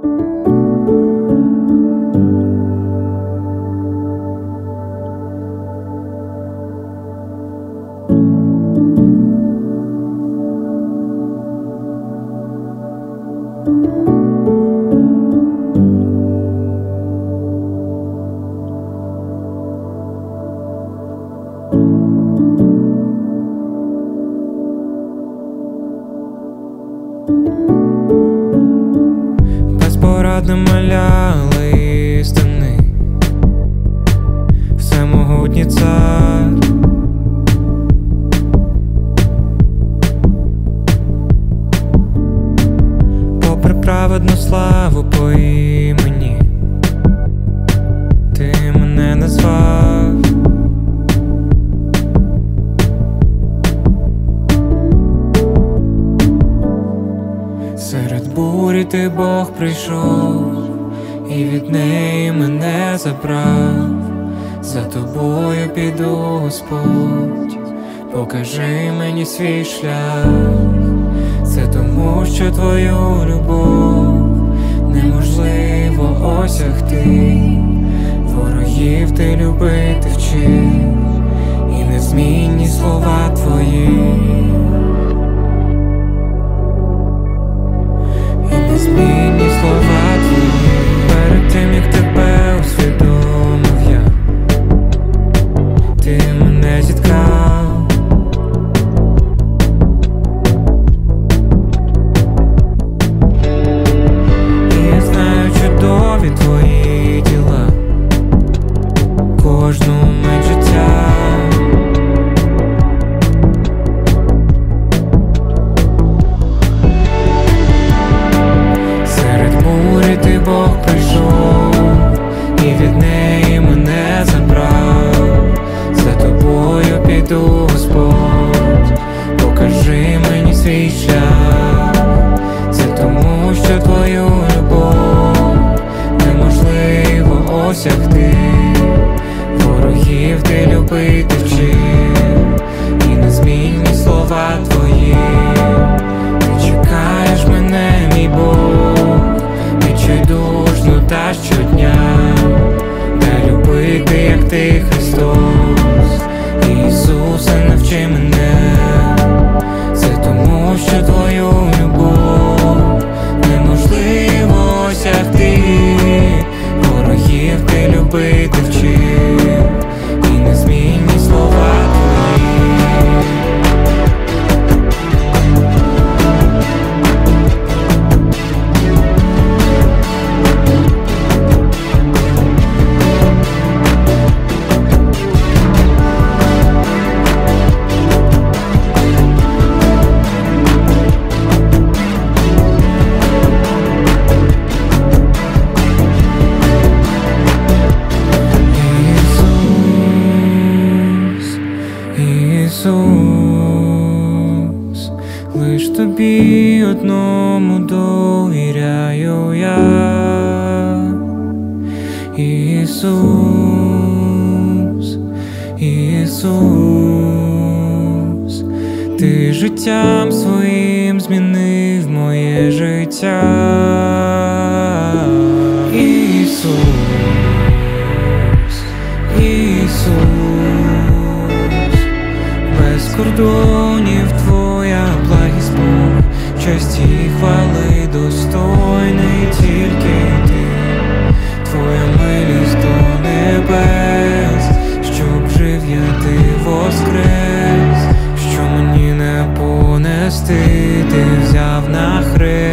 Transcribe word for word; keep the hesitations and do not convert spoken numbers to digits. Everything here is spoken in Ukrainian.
Безпорадно маляли істини, всемогутній цар. Попри праведну славу по імені, ти мене назвав. Серед бурі ти, Бог, прийшов, і від неї мене забрав. За тобою піду, Господь, покажи мені свій шлях. Це тому, що твою любов неможливо осягти. Ворогів ти любити вчив, і незмінні слова твої. Незмінні слова твої. Перед тим, як тебе усвідомив я, ти мене зіткав. І я знаю чудові твої діла, кожну мить життя. Ти, Бог, прийшов, і від неї мене забрав. За тобою піду, Господь, покажи мені свій шлях. Це тому, що твою любов неможливо осягти. Ворогів ти любити вчив, і незмінні слова твої. Ти чекаєш мене, мій Бог, відчайдушно та щодня, дай любити, як ти, Христос. Ісусе, навчи мене. Це тому, що твою любов неможливо осягти. Ворогів ти любити вчив, і незмінні слова твої. Ісус, лиш тобі одному довіряю я. Ісус, Ісус, ти життям своїм змінив моє життя. Ісус, Ісус, без кордонів твоя благість, Бог, честі й хвали достойний тільки ти. Твоя милість до небес, щоб жив я, ти воскрес. Що мені не понести, ти взяв на хрест.